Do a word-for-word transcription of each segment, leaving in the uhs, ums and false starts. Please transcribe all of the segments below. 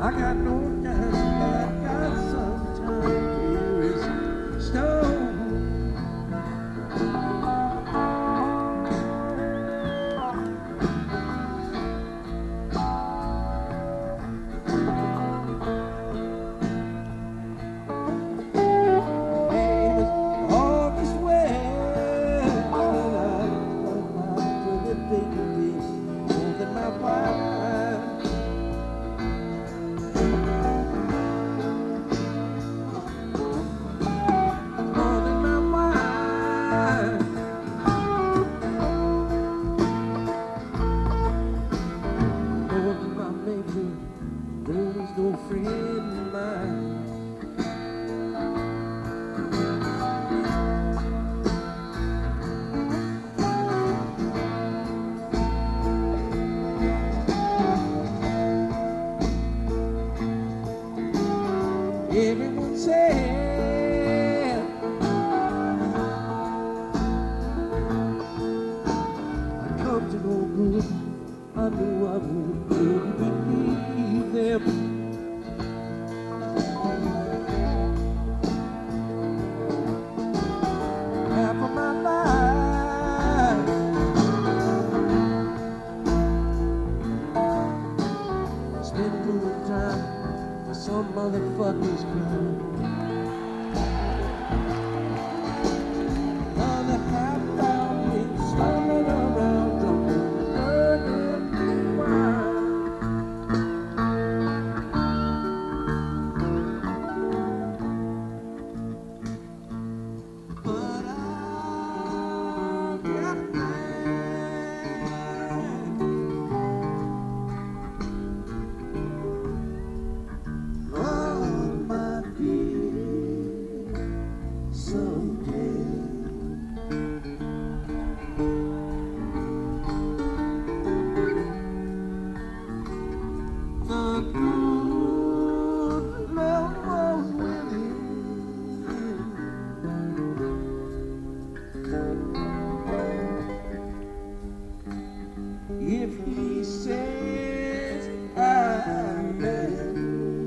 I got no doubt that I got some time. Here is stone. No friend of mine. Everyone said I come to no good. I knew I would couldn't believe them. Some motherfuckers cry. Another half hour been slumming around, jumping, burning wine. But I'll get back. If he says I'm bad,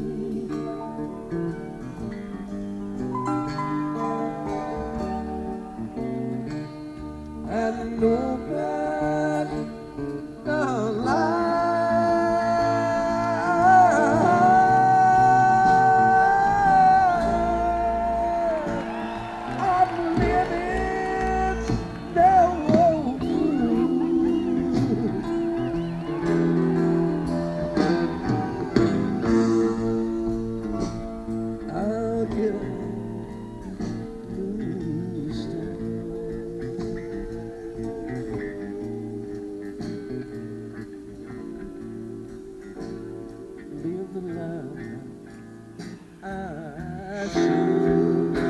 and nobody don't lie. I'm living no I'll get used to live the life I should.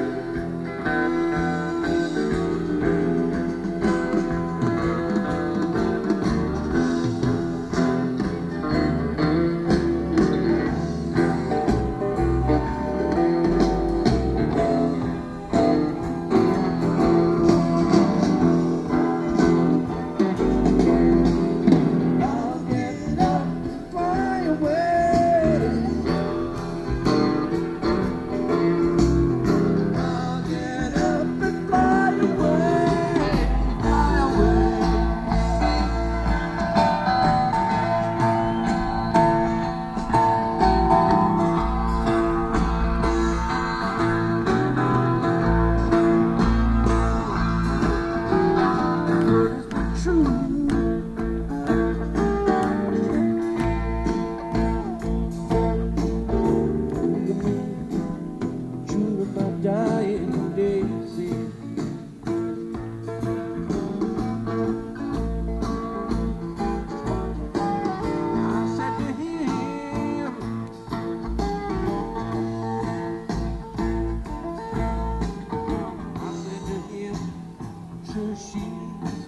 Dying daisy, I said to him, I said to him, sure she's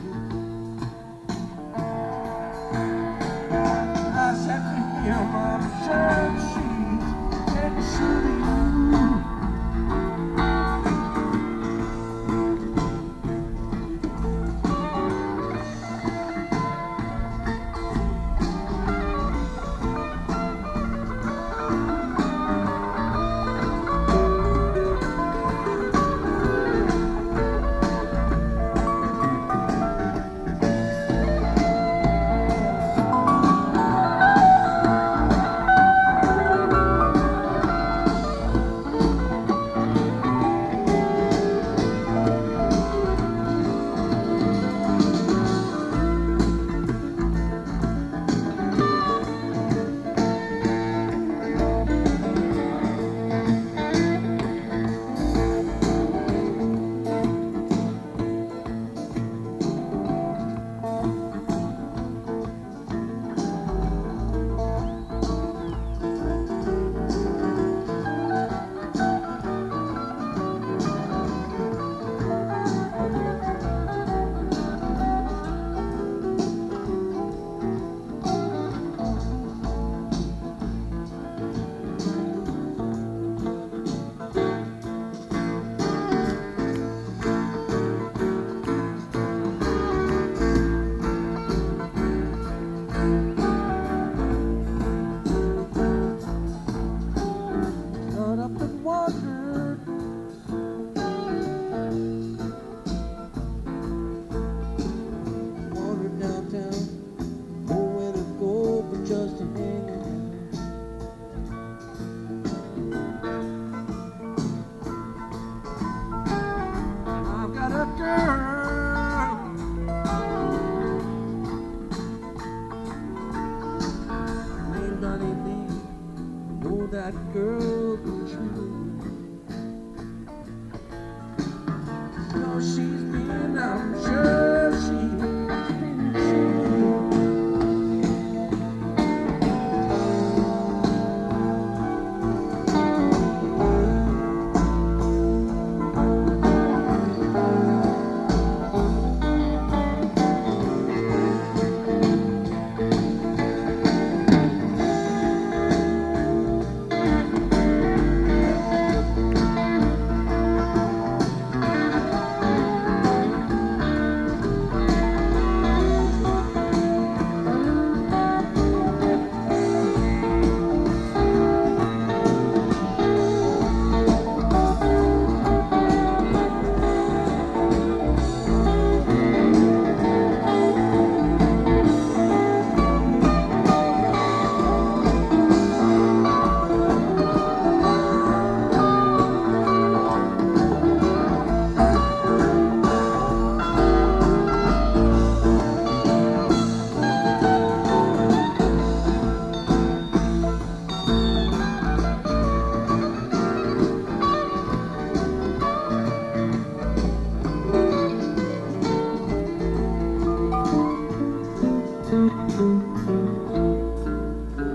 I said to him, I'm sure she's and should you. that girl be true. Cause she's been, I'm sure.